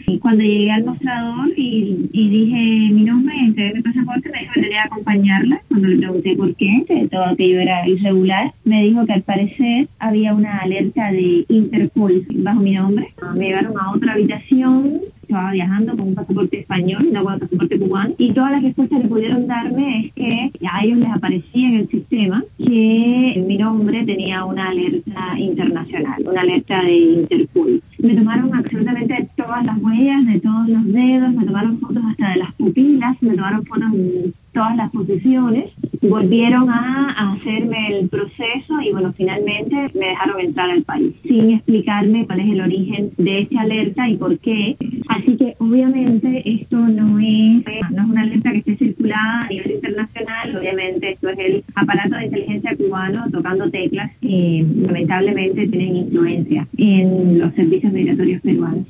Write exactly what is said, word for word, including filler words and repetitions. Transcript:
Y cuando llegué al mostrador y, y dije mi nombre, entregué mi pasaporte, me dijo que tenía que acompañarla. Cuando le pregunté por qué, que todo aquello era irregular, me dijo que al parecer había una alerta de Interpol bajo mi nombre. Me llevaron a otra habitación. Estaba viajando con un pasaporte español, no con un pasaporte cubano, y todas las respuestas que pudieron darme es que a ellos les aparecía en el sistema que mi nombre tenía una alerta internacional, una alerta de Interpol. Me tomaron absolutamente todas las huellas de todos los dedos, me tomaron fotos hasta de las pupilas, me tomaron fotos de todas las posiciones, volvieron a, a hacerme el proceso y bueno, finalmente me dejaron entrar al país, sin explicarme cuál es el origen de esta alerta y por qué. Así que obviamente esto no es, no es una alerta que esté circulada a nivel internacional, obviamente esto es el aparato de inteligencia cubano tocando teclas que lamentablemente tienen influencia en los servicios migratorios peruanos.